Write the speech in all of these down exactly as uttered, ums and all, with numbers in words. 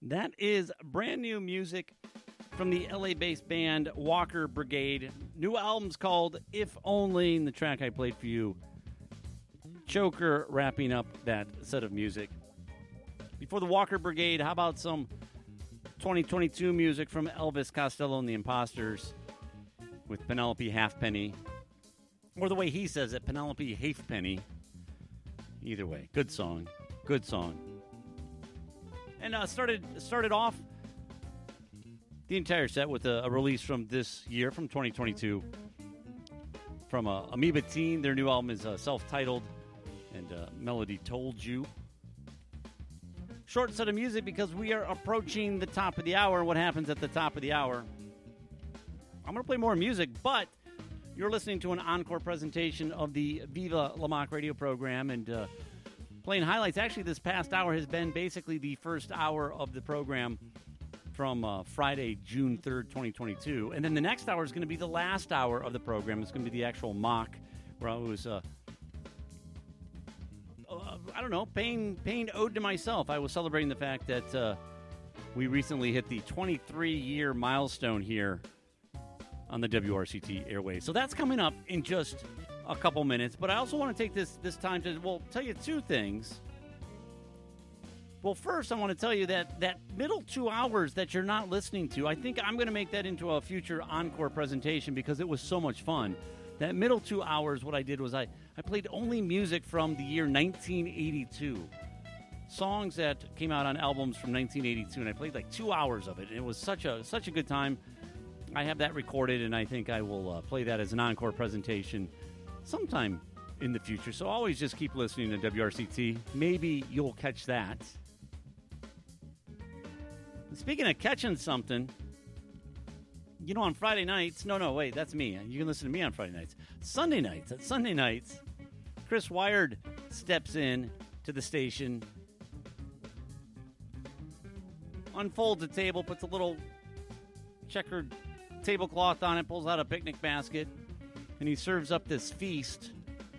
That is brand new music from the L A-based band Walker Brigade. New album's called If Only, and the track I played for you, Choker, wrapping up that set of music. Before the Walker Brigade, how about some twenty twenty-two music from Elvis Costello and the Imposters with Penelope Halfpenny, or the way he says it, Penelope Halfpenny. Either way, good song, good song. And uh, started started off the entire set with a, a release from this year, from twenty twenty-two, from uh, Amoeba Teen. Their new album is uh, self-titled, and uh, Melody Told You. Short set of music because we are approaching the top of the hour. What happens at the top of the hour? I'm going to play more music, but you're listening to an encore presentation of the Viva La Mock radio program, and uh, playing highlights. Actually, this past hour has been basically the first hour of the program from uh, Friday, June third, twenty twenty-two. And then the next hour is going to be the last hour of the program. It's going to be the actual mock, where I was, uh, uh, I don't know, paying, paying ode to myself. I was celebrating the fact that uh, we recently hit the twenty-three-year milestone here on the W R C T airwaves. So that's coming up in just a couple minutes. But I also want to take this, this time to, well, tell you two things. Well, first, I want to tell you that that middle two hours that you're not listening to, I think I'm going to make that into a future encore presentation because it was so much fun. That middle two hours, what I did was I, I played only music from the year nineteen eighty-two. Songs that came out on albums from nineteen eighty-two, and I played like two hours of it. And it was such a such a good time. I have that recorded, and I think I will uh, play that as an encore presentation sometime in the future. So always just keep listening to W R C T. Maybe you'll catch that. Speaking of catching something, you know, on Friday nights, no, no, wait, that's me. You can listen to me on Friday nights. Sunday nights, at Sunday nights, Chris Wired steps in to the station, unfolds a table, puts a little checkered tablecloth on it, pulls out a picnic basket, and he serves up this feast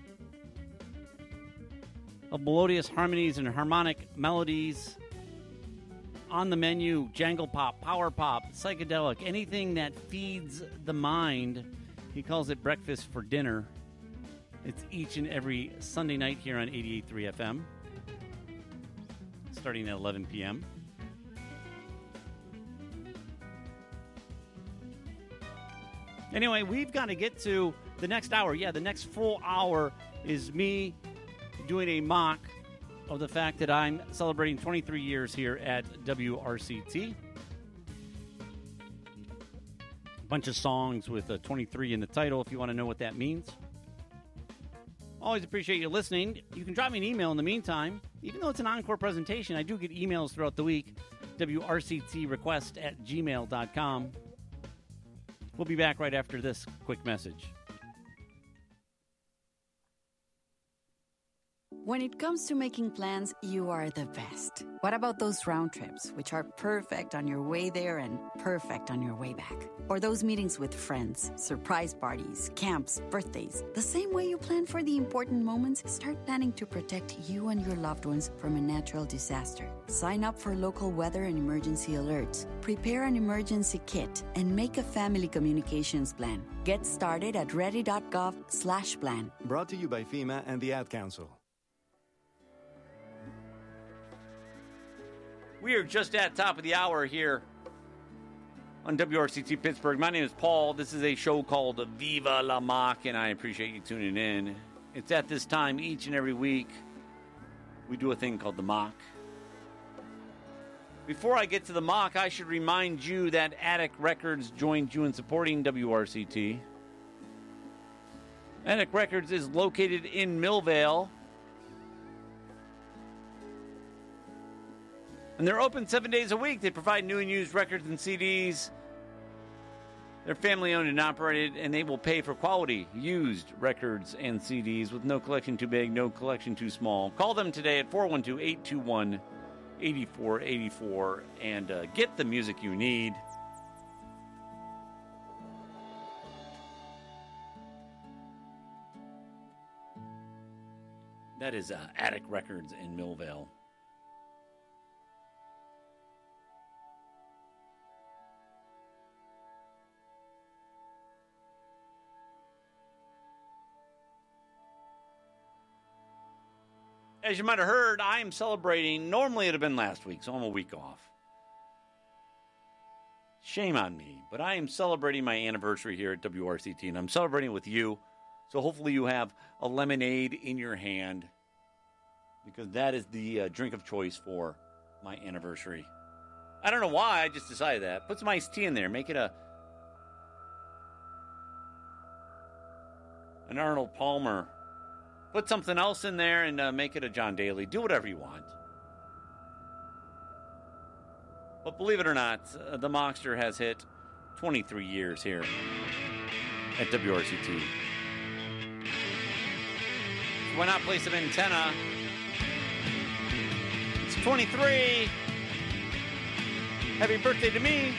of melodious harmonies and harmonic melodies. On the menu, jangle pop, power pop, psychedelic, anything that feeds the mind. He calls it breakfast for dinner. It's each and every Sunday night here on eighty-eight point three F M, starting at eleven p.m. Anyway, we've got to get to the next hour. Yeah, the next full hour is me doing a mock of the fact that I'm celebrating twenty-three years here at W R C T. A bunch of songs with a twenty-three in the title if you want to know what that means. Always appreciate you listening. You can drop me an email in the meantime. Even though it's an encore presentation, I do get emails throughout the week. W R C T request at gmail dot com. We'll be back right after this quick message. When it comes to making plans, you are the best. What about those round trips, which are perfect on your way there and perfect on your way back? Or those meetings with friends, surprise parties, camps, birthdays. The same way you plan for the important moments, start planning to protect you and your loved ones from a natural disaster. Sign up for local weather and emergency alerts. Prepare an emergency kit and make a family communications plan. Get started at ready.gov slash plan. Brought to you by FEMA and the Ad Council. We are just at top of the hour here on W R C T Pittsburgh. My name is Paul. This is a show called Viva La Mock, and I appreciate you tuning in. It's at this time each and every week we do a thing called the mock. Before I get to the mock, I should remind you that Attic Records joined you in supporting W R C T. Attic Records is located in Millvale, and they're open seven days a week. They provide new and used records and C Ds. They're family-owned and operated, and they will pay for quality used records and C Ds with no collection too big, no collection too small. Call them today at four one two, eight two one, eight four eight four and uh, get the music you need. That is uh, Attic Records in Millvale. as you might have heard, I am celebrating. Normally it would have been last week, so I'm a week off. Shame on me, but I am celebrating my anniversary here at W R C T, and I'm celebrating with you. So hopefully you have a lemonade in your hand, because that is the uh, drink of choice for my anniversary. I don't know why, I just decided that. Put some iced tea in there. Make it a an Arnold Palmer. Put something else in there and uh, make it a John Daly. Do whatever you want. But believe it or not, uh, the Mockster has hit twenty-three years here at W R C T. So why not place an antenna? It's twenty-three. Happy birthday to me.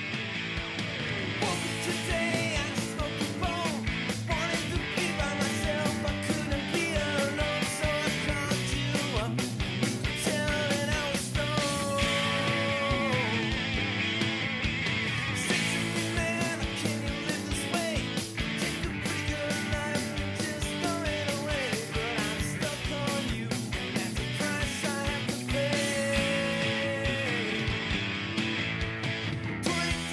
Today I smoked a bone. Wanted to be by myself. I couldn't be alone, so I called you up. Telling I was stoned. Say to me, man, can you live this way? Take a pretty good life and just throw it away. But I'm stuck on you, and that's the price I have to pay. twenty-three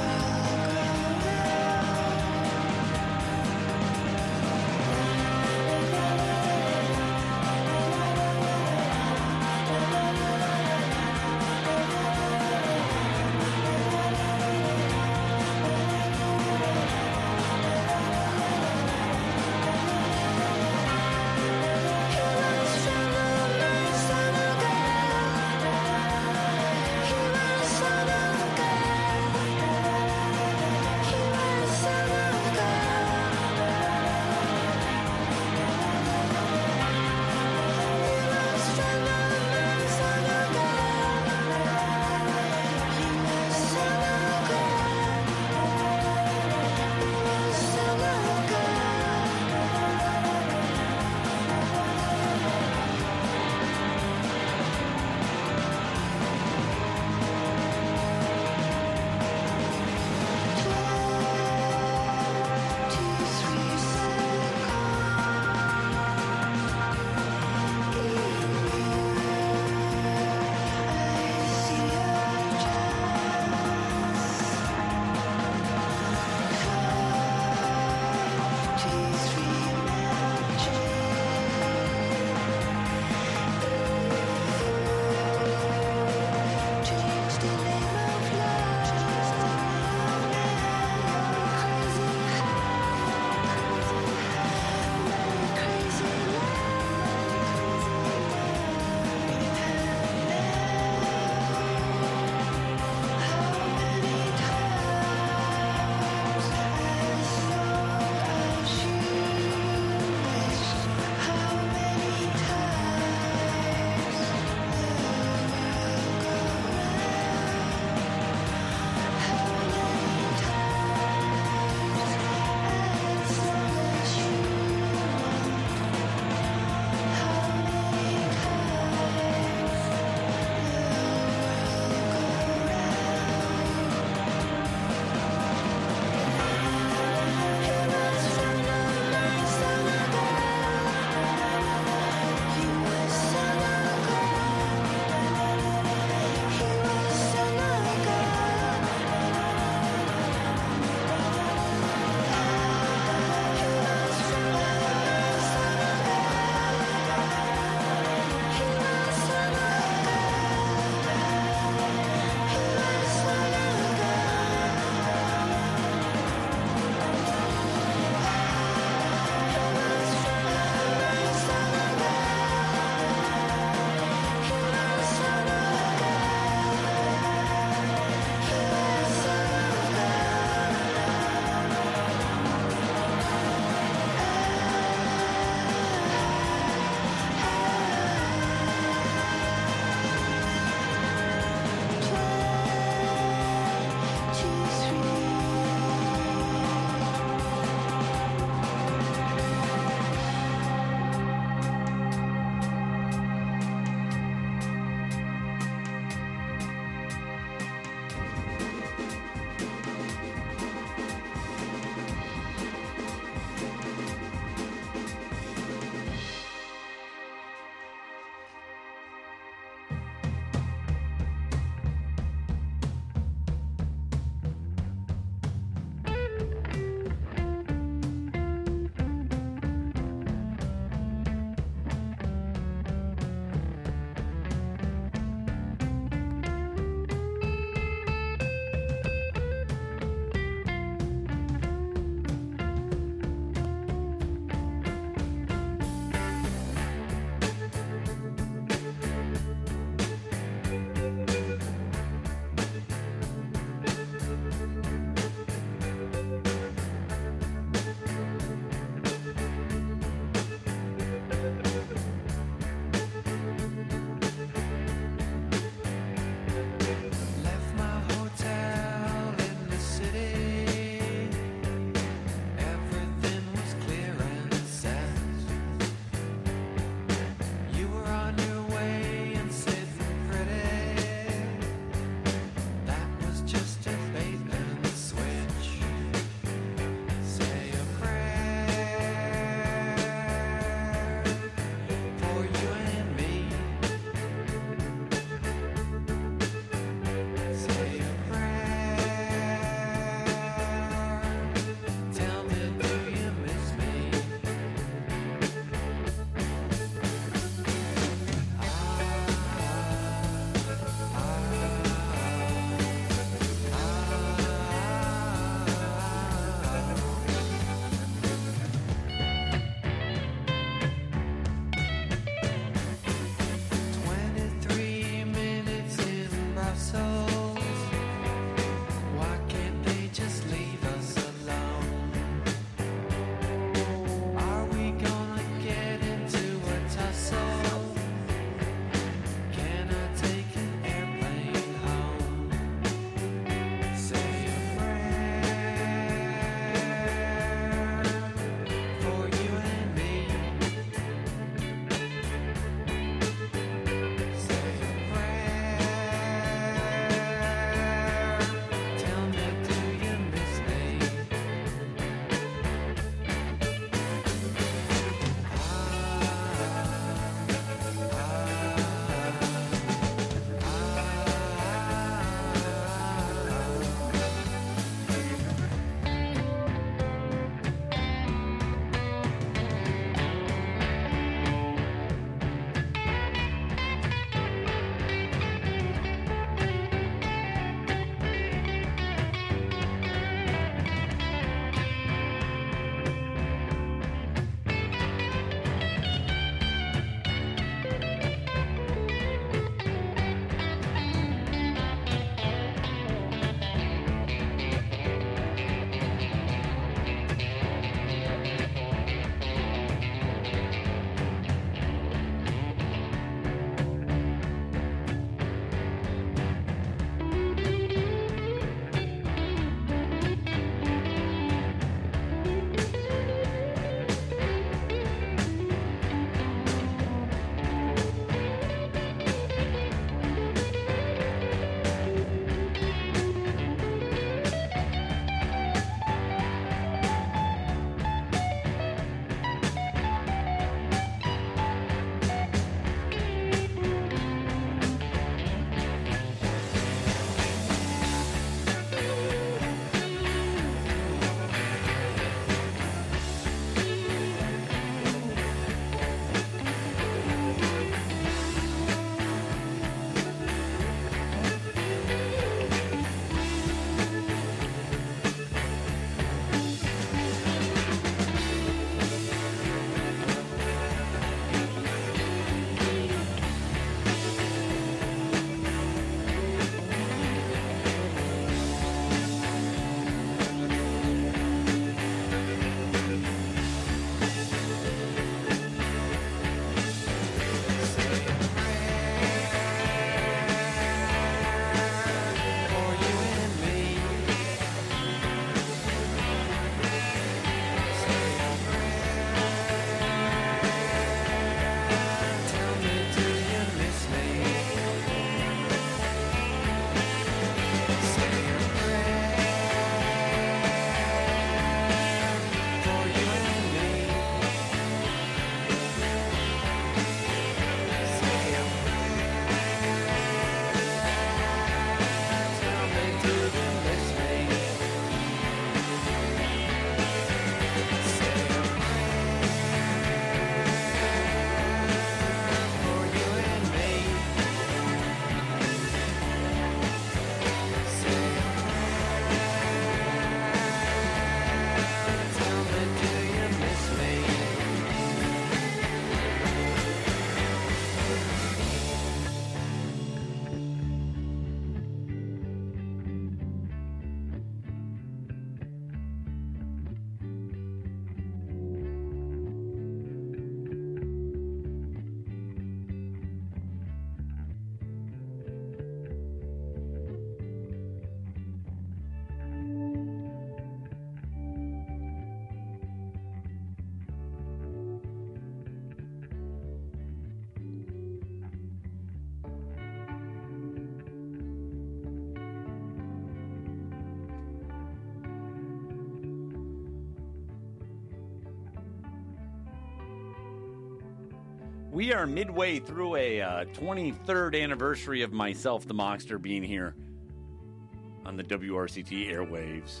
We are midway through a uh, twenty-third anniversary of myself, the Mockster, being here on the W R C T airwaves.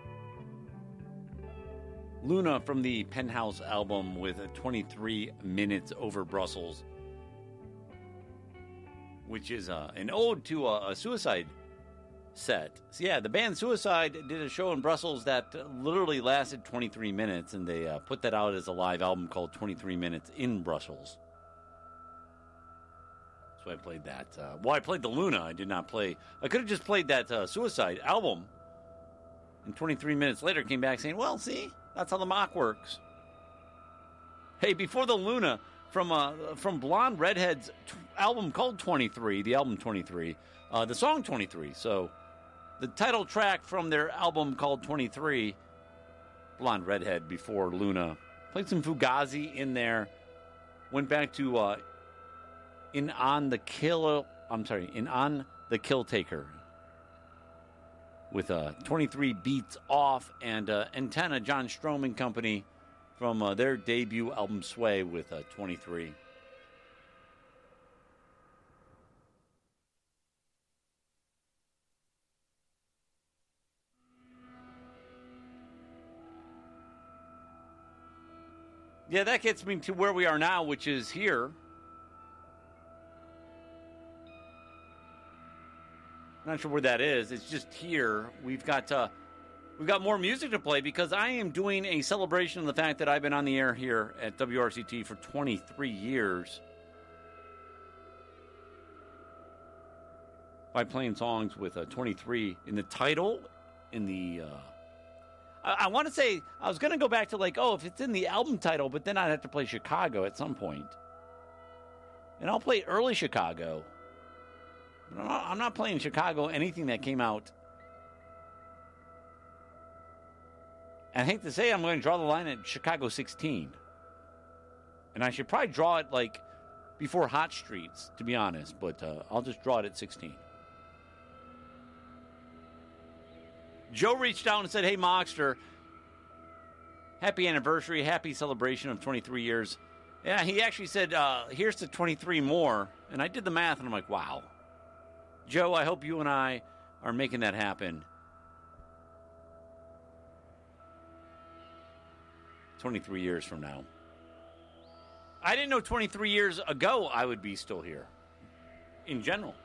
Luna from the Penthouse album with a twenty-three minutes over Brussels, which is uh, an ode to a, a Suicide set. So yeah, the band Suicide did a show in Brussels that literally lasted twenty-three minutes, and they uh, put that out as a live album called twenty-three minutes in Brussels. So I played that. Uh, well, I played the Luna. I did not play. I could have just played that uh, Suicide album. And twenty-three minutes later came back saying, well, see, that's how the mock works. Hey, before the Luna, from uh, from Blonde Redhead's t- album called twenty-three, the album twenty-three, uh, the song twenty-three. So the title track from their album called twenty-three, Blonde Redhead before Luna. Played some Fugazi in there. Went back to... Uh, In On the Kill, I'm sorry, In On the Kill Taker with uh, twenty-three beats off, and uh, Antenna, John Strom and Company from uh, their debut album Sway with uh, twenty-three. Yeah, that gets me to where we are now, which is here. Not sure where that is. It's just here. We've got uh, we've got more music to play because I am doing a celebration of the fact that I've been on the air here at W R C T for twenty-three years by playing songs with uh, twenty-three in the title. In the uh, I, I want to say I was going to go back to like, oh, if it's in the album title, but then I'd have to play Chicago at some point, and I'll play early Chicago. I'm not, I'm not playing Chicago, anything that came out. I hate to say I'm going to draw the line at Chicago sixteen. And I should probably draw it like before Hot Streets, to be honest. But uh, I'll just draw it at sixteen. Joe reached out and said, hey, Mockster, happy anniversary, happy celebration of twenty-three years. Yeah, he actually said, uh, here's to twenty-three more. And I did the math, and I'm like, wow. Joe, I hope you and I are making that happen. twenty-three years from now. I didn't know twenty-three years ago I would be still here. In general.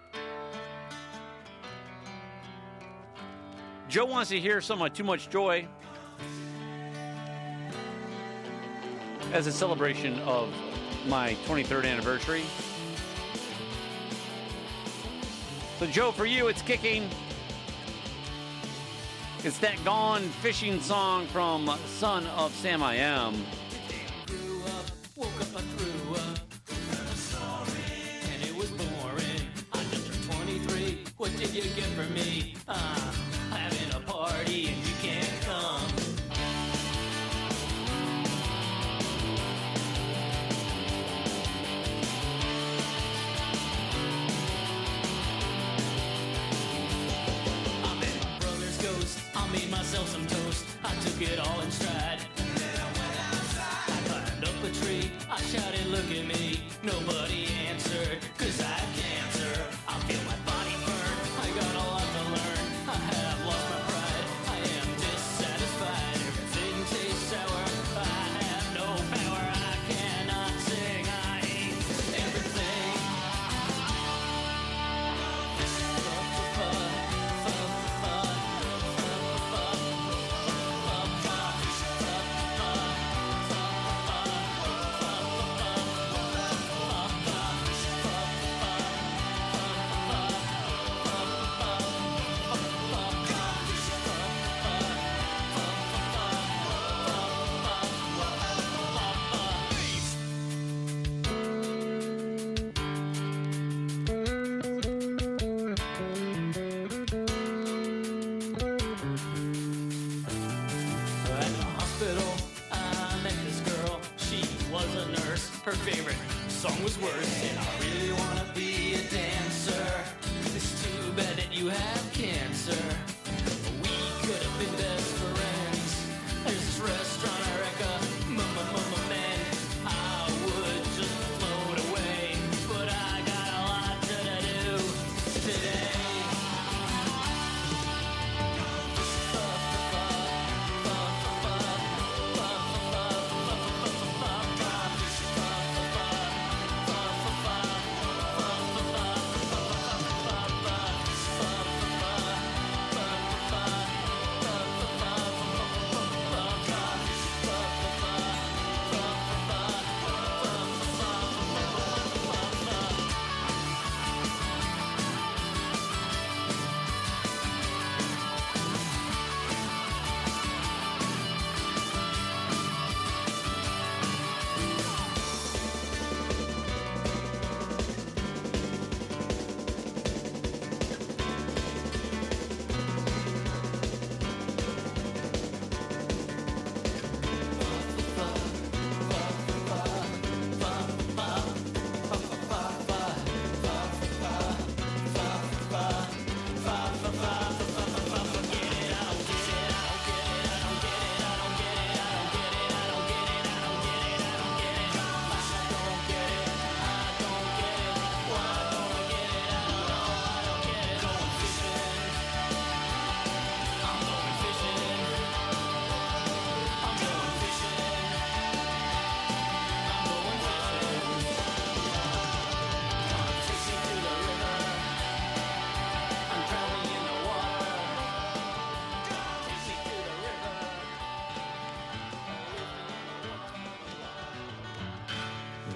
Joe wants to hear some uh, Too Much Joy as a celebration of my twenty-third anniversary. So, Joe, for you, it's kicking. It's that Gone Fishing song from Son of Sam I Am. Grew up, woke up, I threw up. Sorry, and it was boring. I just turned twenty-three. What did you get for me? Ah, having a party and you can't come. I met my brother's ghost. I made myself some toast. I took it all in stride. I climbed up a tree, I shouted, look at me. Nobody answered, cause I have cancer. I feel my body burn, I got a lot to learn. I have lost my pride, I am dissatisfied. Everything tastes sour, I have no power. I cannot sing, I hate everything. At the hospital, I met this girl. She was a nurse. Her favorite song was Worse. And I really wanna be a dancer. It's too bad that you have cancer. We could have been best friends. There's this restaurant I recommend. I would just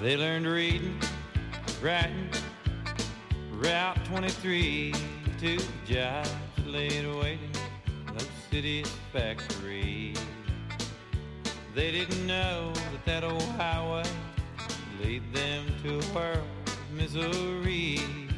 They learned reading, writing, Route twenty-three to jobs that laid waiting in those cities' factories. They didn't know that that old highway lead them to a world of misery.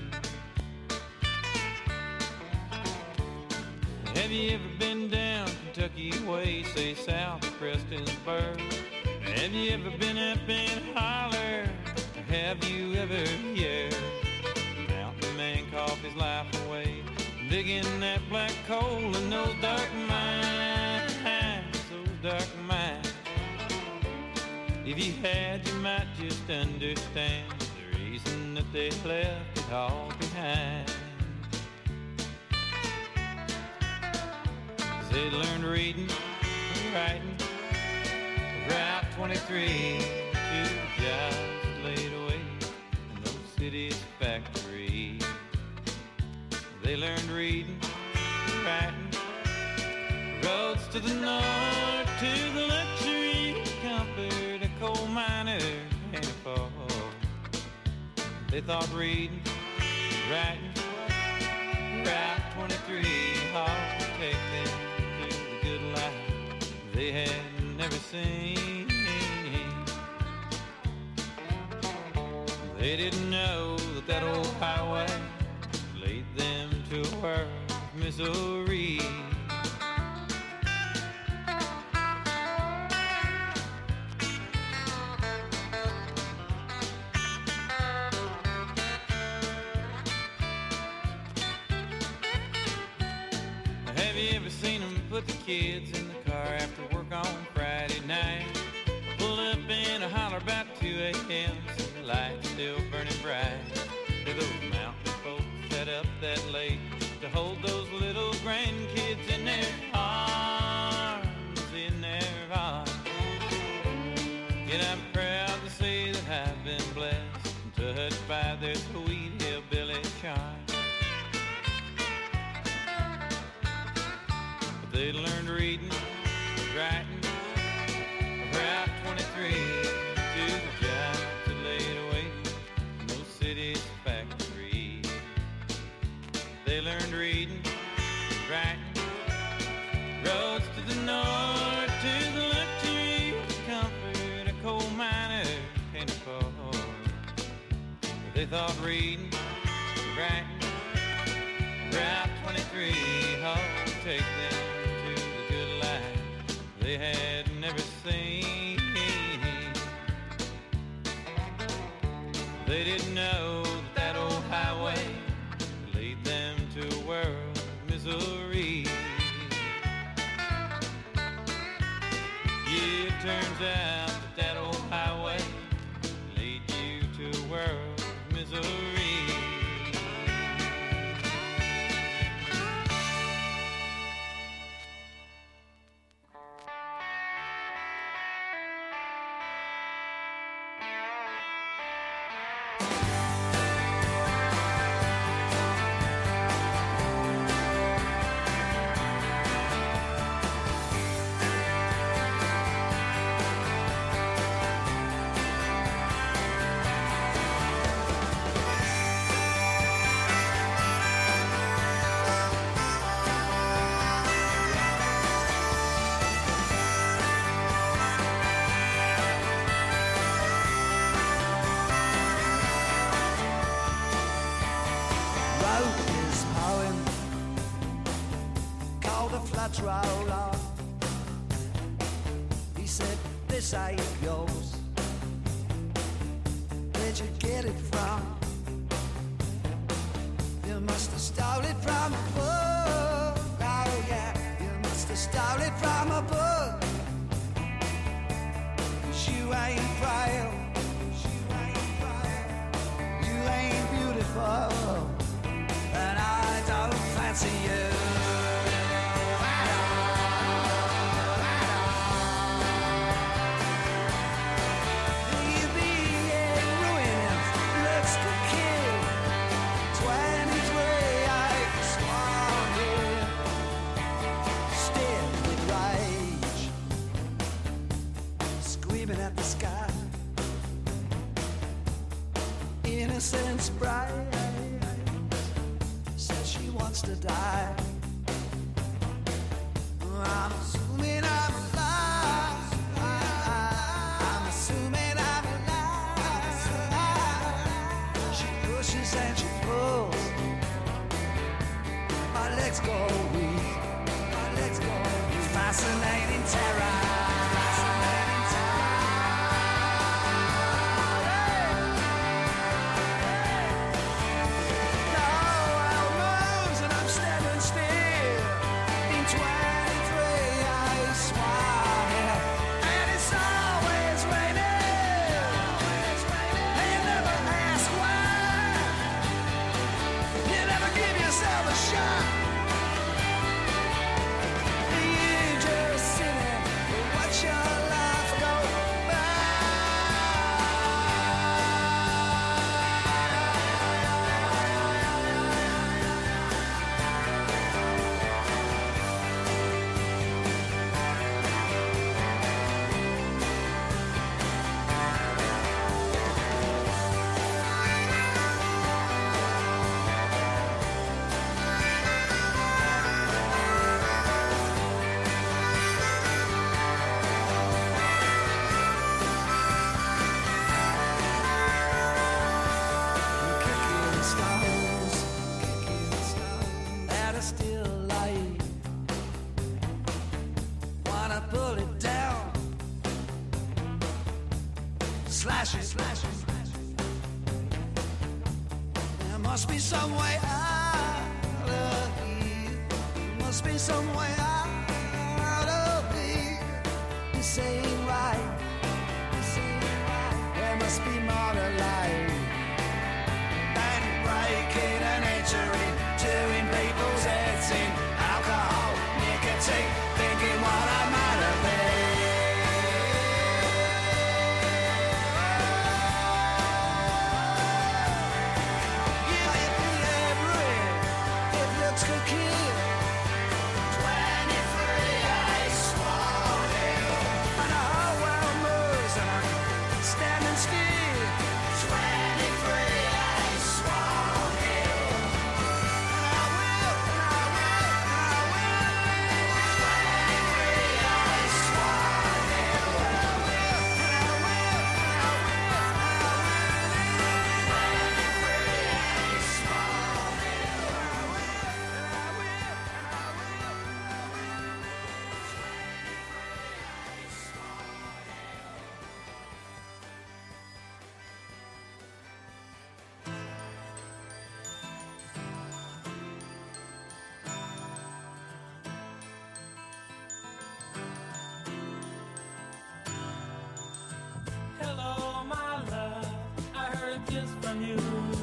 Have you ever been down Kentucky way, say south of Prestonsburg? Have you ever been up in Holler? Or have you ever, yeah, mountain man cough his life away, digging that black coal in those dark mines, those dark mines? If you had, you might just understand the reason that they left it all behind. 'Cause they learned reading, writing, Route twenty-three to the jobs that laid away in those cities' factories. They learned reading, writing, roads to the north, to the luxury, comfort a coal miner can't afford. They thought reading, writing, Route twenty-three ought to take them to the good life they had never seen. They didn't know that that old highway laid them to a world of misery. Have you ever seen them put the kids in the car after work on Friday night? Pull up in a holler about two a.m. See the lights still burning bright. Do those mountain folks set up that late to hold those little grandkids in their arms, in their arms? Yet I'm proud to say that I've been blessed and touched by their sweet hillbilly charm. They learned reading, writing, Route twenty-three to the jobs that laid away in those cities' factories. They learned reading, writing, roads to the north, to the luxury, comfort a coal miner can't afford. They thought reading, writing, Route twenty-three ought to take them they had never seen. They didn't know that that old highway lead them to a world of misery. Yeah, it turns out that that old highway lead you to a world of misery. Roller. He said, this ain't yours. Where'd you get it from? You must have stole it from a book. Oh yeah, you must have stole it from a book. 'Cause you ain't frail, you ain't frail, you ain't beautiful, and I don't fancy you. face bright. Says she wants to die. I'm assuming I'm alive. I'm assuming I'm alive. She pushes and she pulls. My legs go weak. My legs go weak. Fascinating terror. Fascinating terror. Now I'm moves and I'm standing still. In twenty-three I swear. And it's always raining. And you never ask why. You never give yourself a shot. You just sit and watch your life go by. Kicking stones, kicking stones at a still light. Wanna pull it down, slash it, slash it, slash it. There must be some way out of here. There must be some way out of here. This ain't right. This ain't right. There must be more to life than breaking and entering, doing people's heads in alcohol, nicotine, thinking what I might have been. You hit me every, it looks good kid. twenty-three I swore you. And the whole world moves and I'm standing still. twenty-three I swore you. And I will, and I will, and I will. twenty-three I swore you. And I will, and I will, and I will, and I will. twenty-three I swore you. And I will, and I will, and I will. Hello, my love. I heard a kiss from you.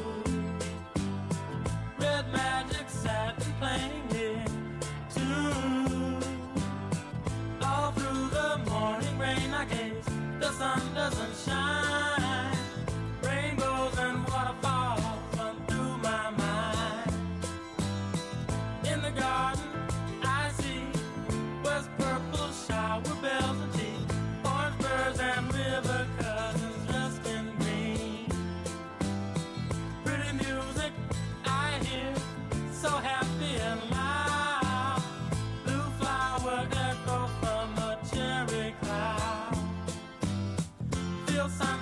Red magic satin playing it too. All through the morning rain, I guess the sun doesn't shine. Rainbows and waterfalls run through my mind. In the garden, I see was purple shower bells and tea, orange birds and river cousins dressed in green. Pretty music I hear, so happy and loud. Blue flower echo from a cherry cloud. Feel some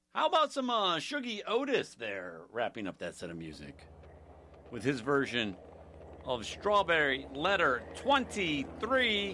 How about some uh, Shuggy Otis there, wrapping up that set of music with his version of Strawberry Letter twenty-three.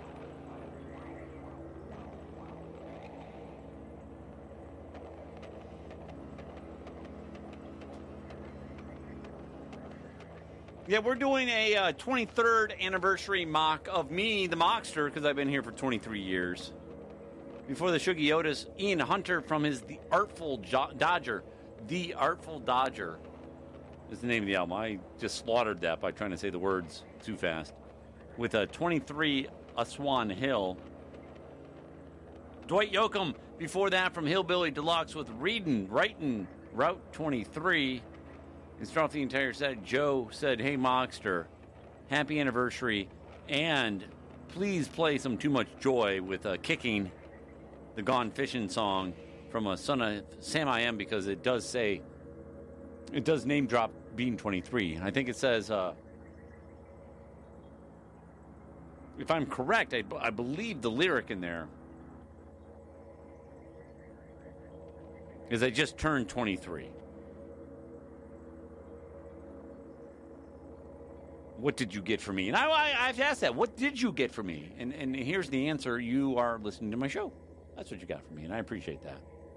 Yeah, we're doing a uh, twenty-third anniversary mock of me, the Mockster, because I've been here for twenty-three years. Before the Shuggy Otis, Ian Hunter from his The Artful jo- Dodger. The Artful Dodger is the name of the album. I just slaughtered that by trying to say the words too fast. With a twenty-three Aswan Hill. Dwight Yoakam before that from Hillbilly Deluxe with Readin', Writin', Route twenty-three. And throughout the entire set, Joe said, hey, Mockster, happy anniversary, and please play some Too Much Joy with uh, Kicking, the Gone Fishing song from a Son of Sam I Am, because it does say, it does name drop Bean twenty-three. I think it says, uh, if I'm correct, I, I believe the lyric in there is I just turned twenty-three. What did you get for me? And I, I, I've asked that. What did you get for me? And, and here's the answer. You are listening to my show. That's what you got for me, and I appreciate that.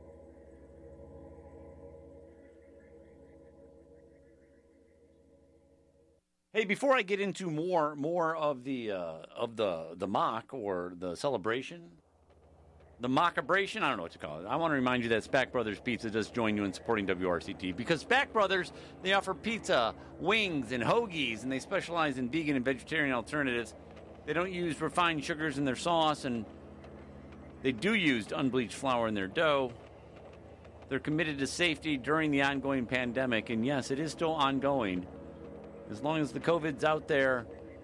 Hey, before I get into more more of the uh, of the the mock or the celebration, the mockabration, I don't know what to call it. I want to remind you that Spack Brothers Pizza does join you in supporting W R C T, because Spack Brothers, they offer pizza, wings, and hoagies, and they specialize in vegan and vegetarian alternatives. They don't use refined sugars in their sauce, and they do use unbleached flour in their dough. They're committed to safety during the ongoing pandemic, and yes, it is still ongoing. As long as the COVID's out there,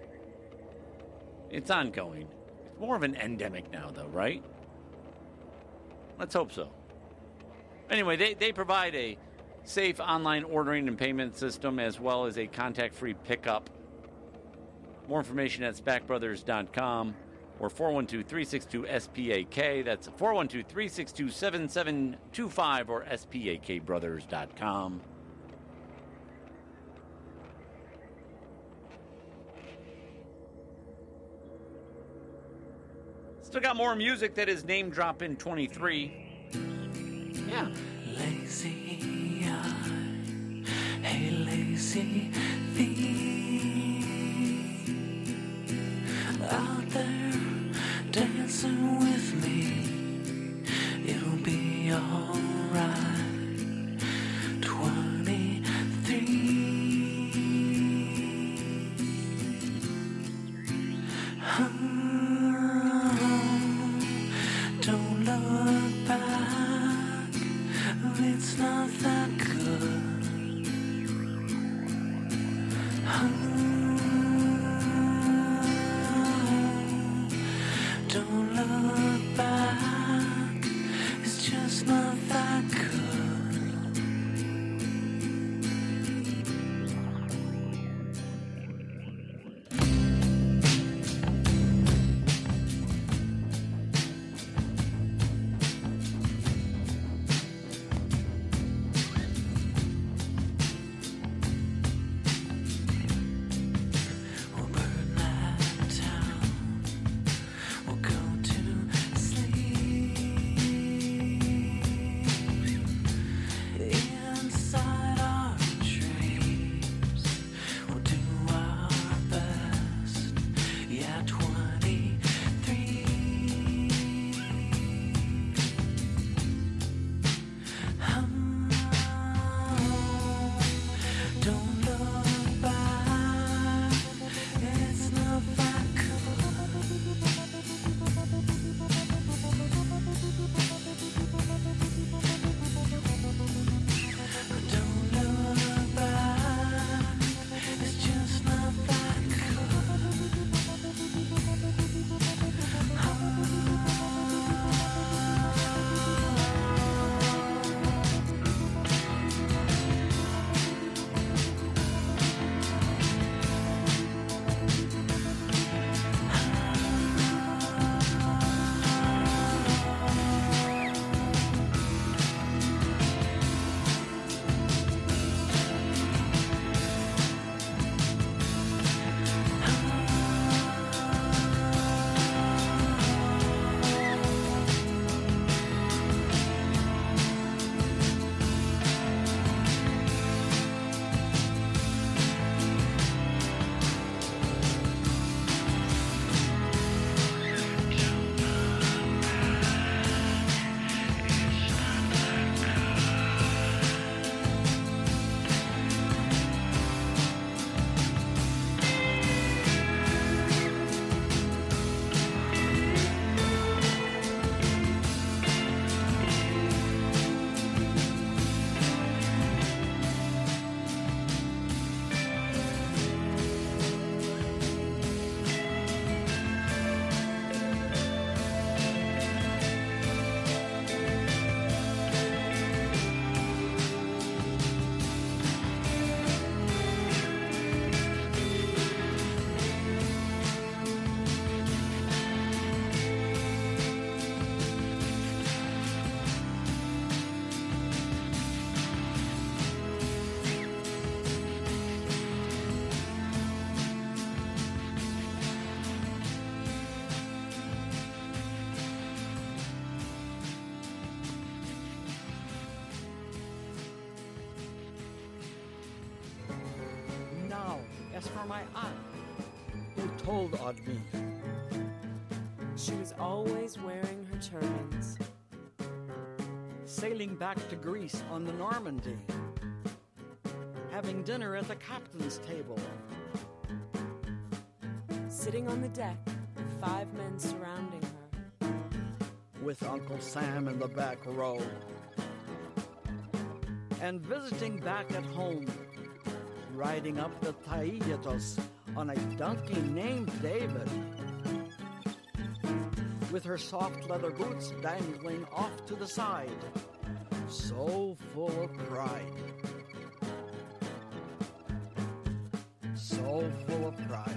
it's ongoing. It's more of an endemic now, though, right? Let's hope so. Anyway, they, they provide a safe online ordering and payment system, as well as a contact-free pickup. More information at spack brothers dot com or four one two, three six two, S P A K. That's four one two, three six two, seven seven two five or S P A K brothers dot com. Still got more music that is name dropping twenty-three. Yeah. Lazy eye, hey lazy thief, out there dancing with me, it'll be alright. twenty-three. Don't look back, it's not that good. Don't look back, it's just not that good. As for my aunt, who told on me, she was always wearing her turbans, sailing back to Greece on the Normandy, having dinner at the captain's table, sitting on the deck with five men surrounding her, with Uncle Sam in the back row, and visiting back at home, riding up the Taigetos on a donkey named David, with her soft leather boots dangling off to the side, so full of pride, so full of pride.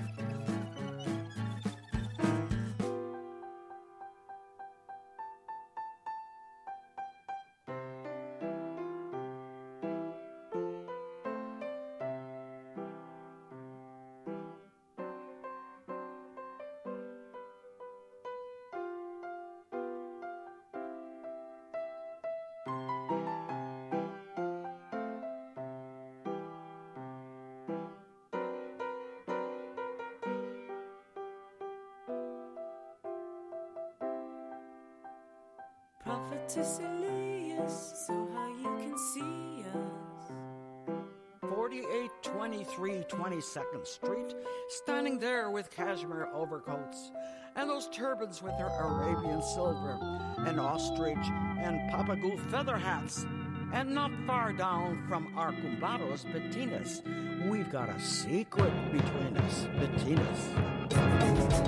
Prophetess Elias, so how you can see us. forty-eight twenty-three twenty-second Street, standing there with cashmere overcoats, and those turbans with their Arabian silver, and ostrich and papagoo feather hats. And not far down from Arcumbados, Bettinas, we've got a secret between us, Bettinas.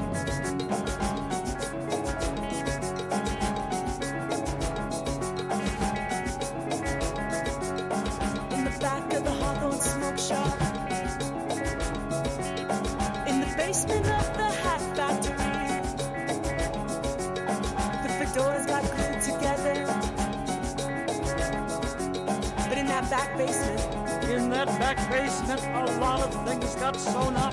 Smoke shop, in the basement of the hat factory, the fedoras got glued together. But in that back basement, in that back basement, a lot of things got sewn up.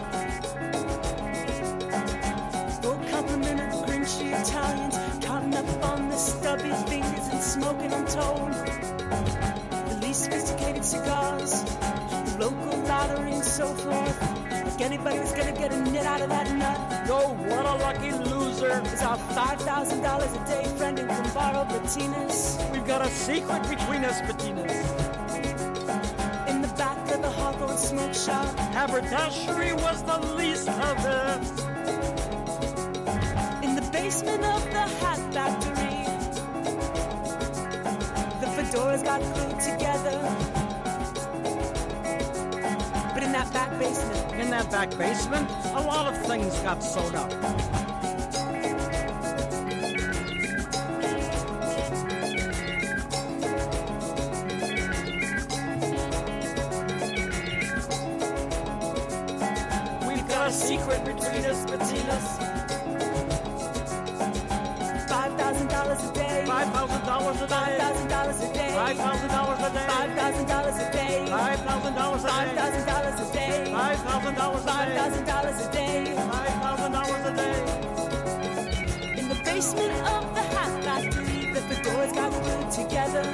Full complement of grinchy Italians, counting up on the stubby fingers and smoking untold. The least sophisticated cigars, local lottery and so forth. Like anybody was gonna get a nit out of that nut. Yo, what a lucky loser. Is our five thousand dollars a day friend in Cumbaro, Bettinas. We've got a secret between us, Bettinas. In the back of the Hawthorne smoke shop, haberdashery was the least of it. In the basement of the hat factory, the fedoras got glued together. In that back basement. In that back basement, a lot of things got sewn up. We've got a secret between us, Bettinas. Five thousand dollars a day. Five thousand dollars a day. Five thousand dollars a day. Five thousand dollars a day. Five thousand dollars a day. Five thousand dollars a day. Five thousand dollars a day. Five thousand dollars a day. Five thousand dollars a day. Five thousand dollars a day. In the basement of the hat factory, the fedoras got glued together.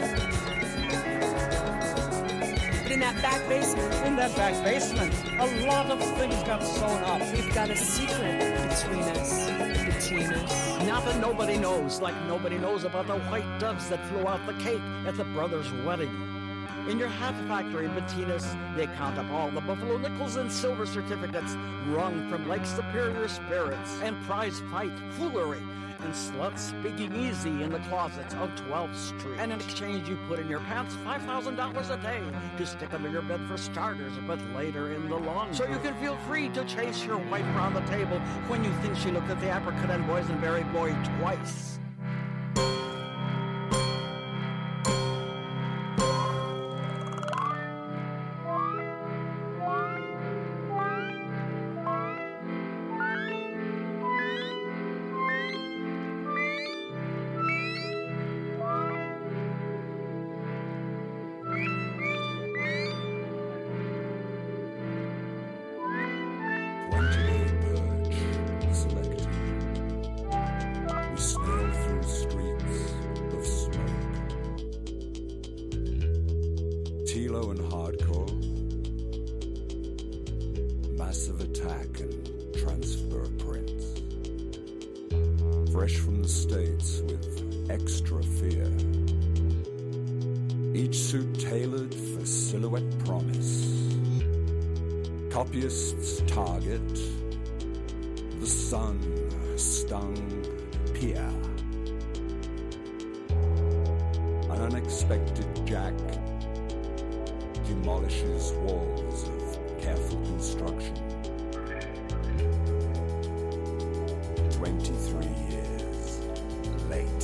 But in that back basement, in that back basement, a lot of things got sewn up. We've got a secret between us, between us. Nothing nobody knows, like nobody knows about the white doves that flew out the cake at the brother's wedding. In your hat factory in Bettinas, they count up all the buffalo nickels and silver certificates wrung from Lake Superior spirits and prize fight foolery and sluts speaking easy in the closets of twelfth Street. And in exchange, you put in your pants five thousand dollars a day to stick under your bed for starters, but later in the laundry. So you can feel free to chase your wife around the table when you think she looked at the apricot and boysenberry boy twice. attack and transfer prints. Fresh from the States with extra fear. Each suit tailored for silhouette promise. Copyists target the sun-stung pier. An unexpected jack demolishes walls of careful construction. Twenty-three years late.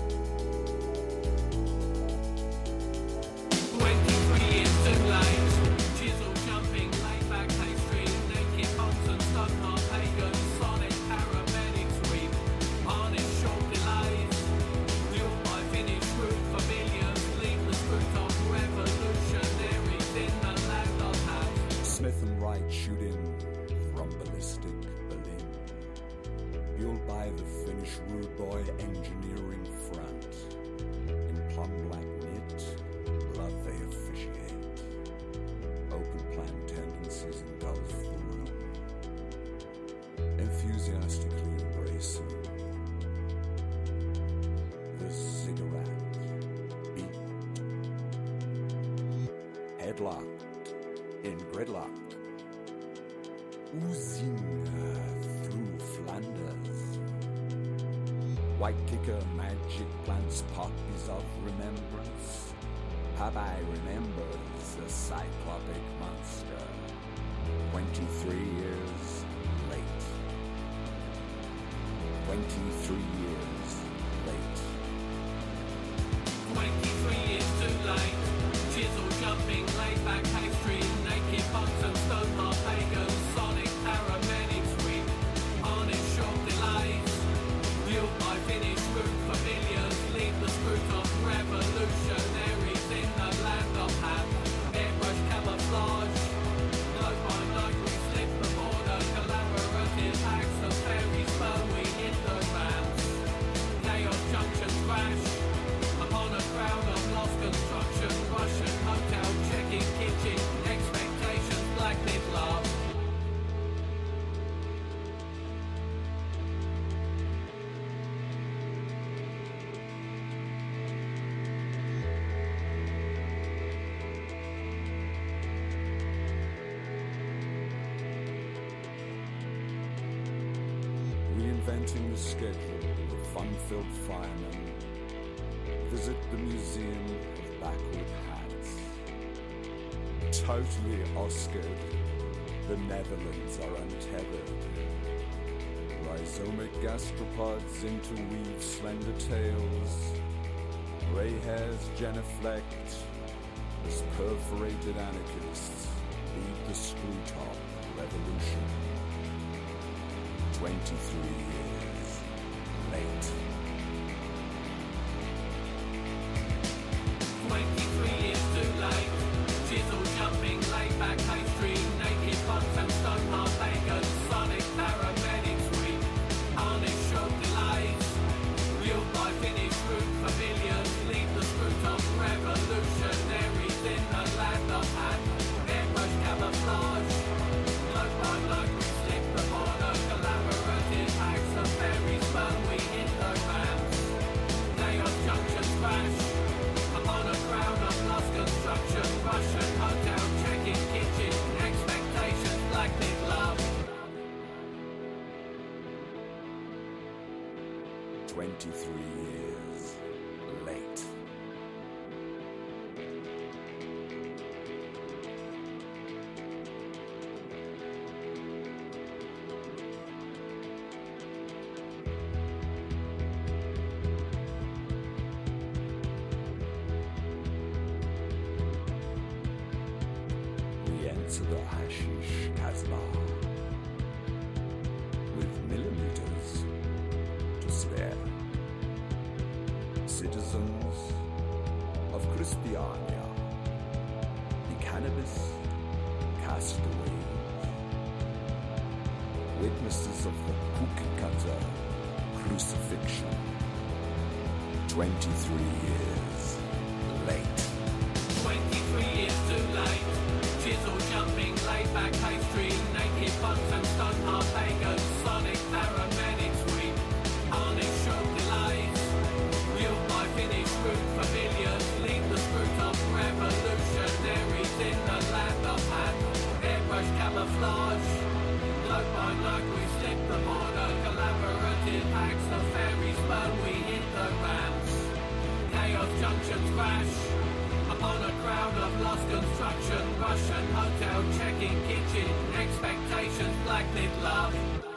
Twenty-three years too late. Chisel jumping, laid back pastry, naked monks and stone pagans, sonic paramedic sweep, harness short delays. Fueled by finished route familiars, leave the screw top revolutionaries in the land of house. Smith and Wright shooting from ballistic Berlin. Fueled by the Finnish rude boy engineering front. In plum black knit, love they officiate. Open plan tendencies engulf the room. Enthusiastically embracing the cigarette beat. Headlocked in gridlock. Oozing uh, through Flanders. White kicker magic plants poppies of remembrance. Popeye remembers a cyclopic monster. Twenty-three years late. Twenty-three years late. Twenty-three years too late. Chisel jumping, laid back pastry, naked monks and stone pagans, sonic paramedic sweep, harness short delays. Fueled by finished route familiars, leave the screw top revolutionaries in the land of hat. Airbrush camouflage. Night by night we slip the border, collaborative acts of fairies, Bowie in the vans. Chaos junction crash. Upon a crowd of lost construction, Russian hotel checking kitchen, expectations blacklit love. Reinventing the schedule, the fun-filled firemen visit the Museum of Backward Hats. Totally Oscared, the Netherlands are untethered. Rhizomic gastropods interweave slender tails. Grey hairs genuflect as perforated anarchists lead the screw-top revolution. Twenty-three years late. Twenty-three years too late. Chisel jumping, laid back pastry, naked monks and stone pagans, sonic paramedic sweep, harness short delays. Fueled by finished route familiars, leave the screw top revolutionaries in the land of hat. Airbrush camouflage. Note by note we slip the border, collaborative acts of fairies, Bowie in the vans. Chaos junction crash. Upon a crowd of lost construction, Russian hotel checking kitchen, expectations blacklit love. Twenty-three years late. We enter the hashish Casbah with millimeters to spare. Citizens of Christiania, the cannabis castaways, witnesses of the cookie cutter crucifixion. Twenty-three years late. Twenty-three years too late. Chisel jumping, laid back pastry, naked buns and civilizations crash upon a crowd of lost construction, Russian hotel checking kitchen, expectations, blacklit love.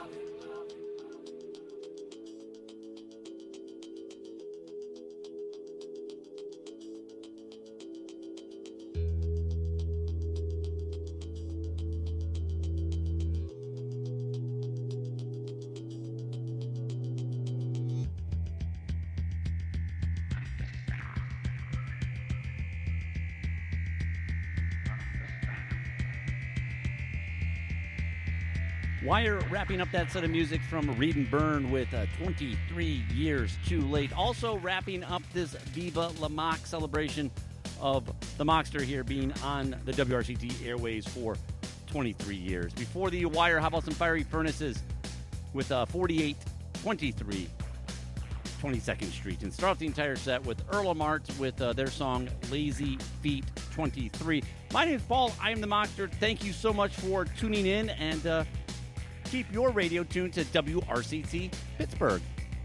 Wire wrapping up that set of music from Read and Burn with uh, twenty-three years Too Late. Also wrapping up this Viva La Mock celebration of the Mockster here being on the W R C T airways for twenty-three years. Before the Wire, how about some Fiery Furnaces with uh, forty-eight twenty-three twenty-second Street. And start off the entire set with Earl Mart with uh, their song Lazy Feet twenty-three. My name is Paul. I am the Mockster. Thank you so much for tuning in, and uh, keep your radio tuned to W R C T Pittsburgh.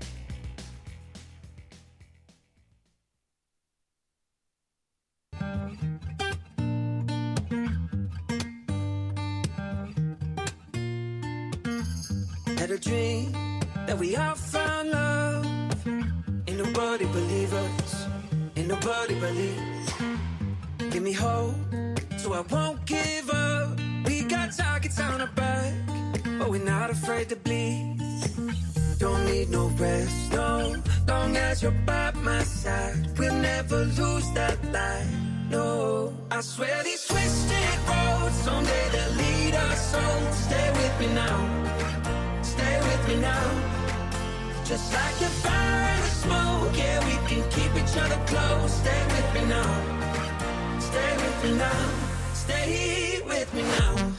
Had a dream that we all found love. Ain't nobody believe us. Ain't nobody believe. Give me hope so I won't give up. We got targets on our back, but we're not afraid to bleed. Don't need no rest, no. Long as you're by my side, we'll never lose that light, no. I swear these twisted roads, someday they'll lead us home. Stay with me now, stay with me now. Just like the fire and the smoke, yeah, we can keep each other close. Stay with me now, stay with me now, stay with me now.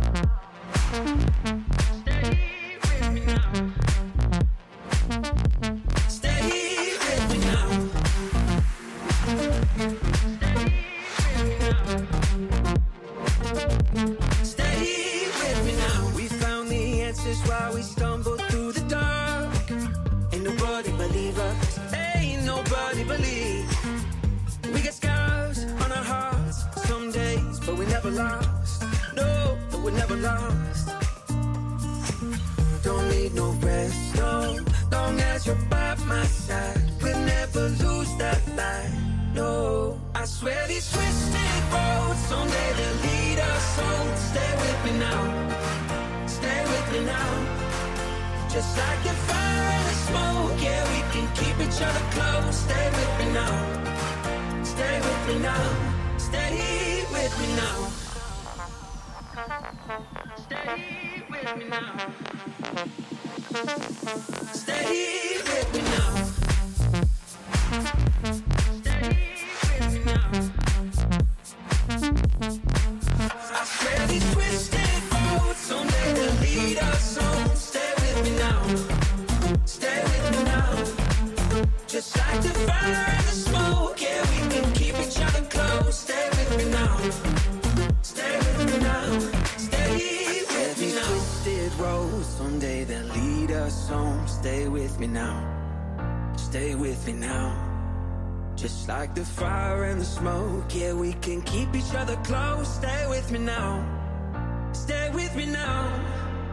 While we stumble through the dark, ain't nobody believe us, ain't nobody believe. We got scars on our hearts some days, but we never lost, no, but we never lost. Don't need no rest, no, long as you're by my side, we'll never lose that light, no. I swear these twisted roads, someday they'll lead us home. Stay with me now, stay with me now. Just like the fire and the smoke, yeah, we can keep each other close. Stay with me now, stay with me now, stay with me now, stay with me now, stay with me now, stay with me now. I swear these twisted roads, someday they'll lead us home. Stay with me now, stay with me now. Just like the fire and the smoke, yeah, we can keep each other close. Stay with me now, stay with me now, stay with me now. Twisted roads, someday they'll lead us home. Stay with me now, stay with me now. Just like the fire and the smoke, yeah, we can keep each other close. Stay with me now, stay with me now.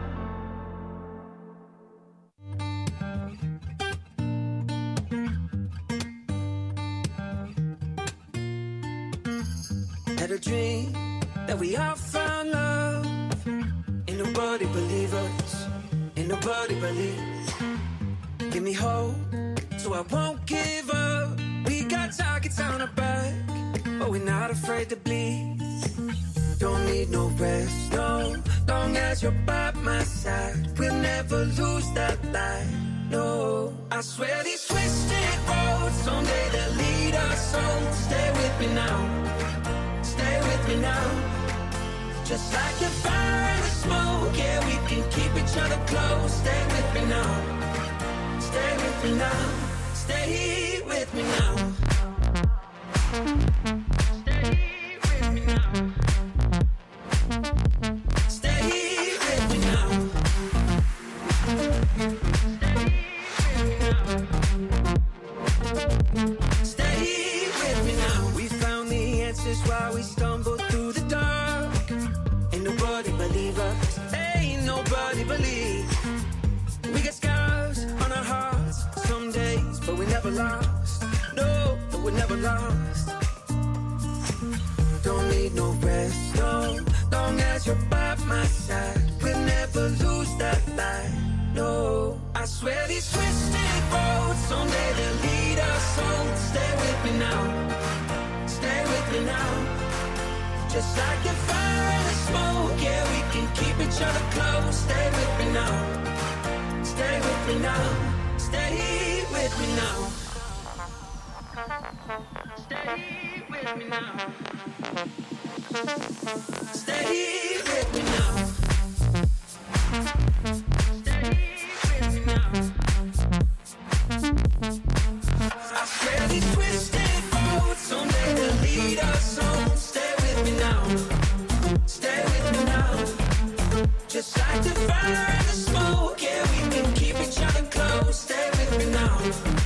Had a dream that we all found love. Ain't nobody believe us, ain't nobody believe. Give me hope so I won't give up. We got targets on our back, but we're not afraid to bleed. Don't need no rest, no. Long as you're by my side, we'll never lose that light, no. I swear these twisted roads, someday they'll lead us home. Stay with me now, stay with me now. Just like the fire and the smoke, yeah, we can keep each other close. Stay with me now, stay with me now, stay with me now, stay with me now, stay with me now, stay with me now, stay with never lost. Don't need no rest, no. Long as you're by my side, we'll never lose that fight. No, I swear these twisted roads someday they'll lead us home. Stay with me now, stay with me now. Just like the fire and the smoke, yeah, we can keep each other close. Stay with me now, stay with me now, stay with me now. Stay with me now. Stay with me now. Stay with me now. I swear these twisted roads someday they'll lead us home. Stay with me now. Stay with me now. Just like the fire and the smoke, yeah, we can keep each other close. Stay with me now.